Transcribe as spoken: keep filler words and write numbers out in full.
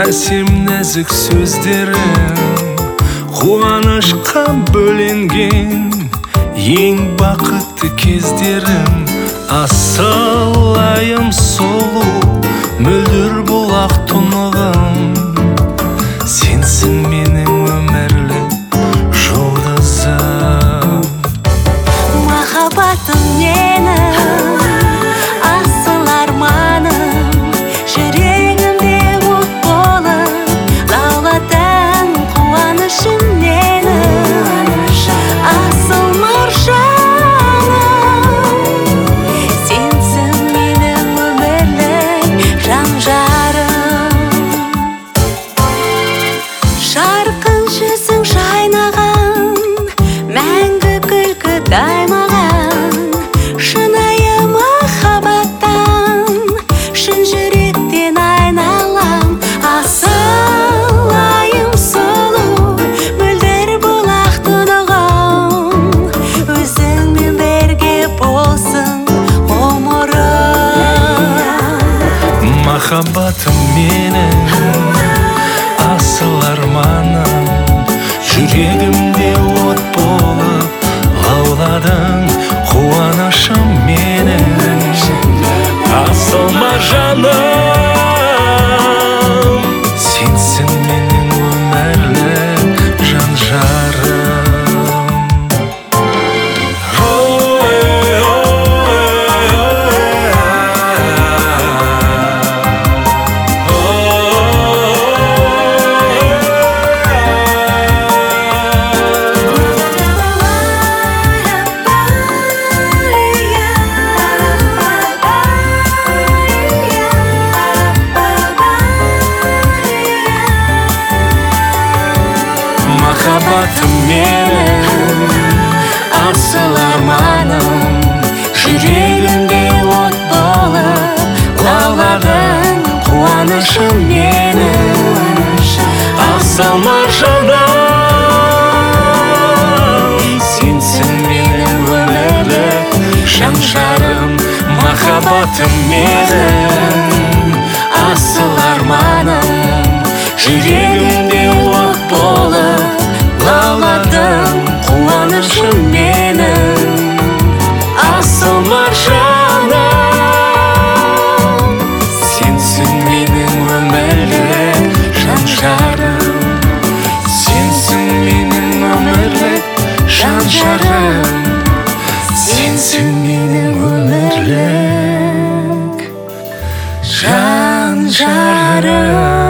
әсем нәзік сөздерің, қуанышқа бөленген ең бақытты кездерім. Асылайым сұлу мөлдір бұлақ тұнығым, сенсің менің өмірлік жұлдызым. Махаббатым менің асыл арманым, жүрегімде от болып лаулатың қуанышым менің. Асыл маржаным, сенсің менің өмірлік жан жарым. Жарқын жүзің жайнаған, мәңгі күлкі даймаған, шынайы махаббаттан шын жүректен айналам. Асылайым сұлу мөлдір бұлақ тұнығым, өзіңмен бірге болсын ғұмырым. Махаббатым менің асыл арманым, жүрегімде от болып лауладың қуанышым менің. Асыл маржаным, сенсің менің өмірлік жан жарым. Махаббатым менің асыл арманым, жүрегімде от болып лауладың қуанышым менің. Асыл маржаным, сенсің менің өмірлік жан жарым. Махаббатым менің асыл арманым, жүрегімде от болып лауладың қуанышым менің. Асыл маржаным, сенсің менің өмірлік жан жарым. Сенсің менің өмірлік жан жарым. Сенсің менің өмірлік жан жарым.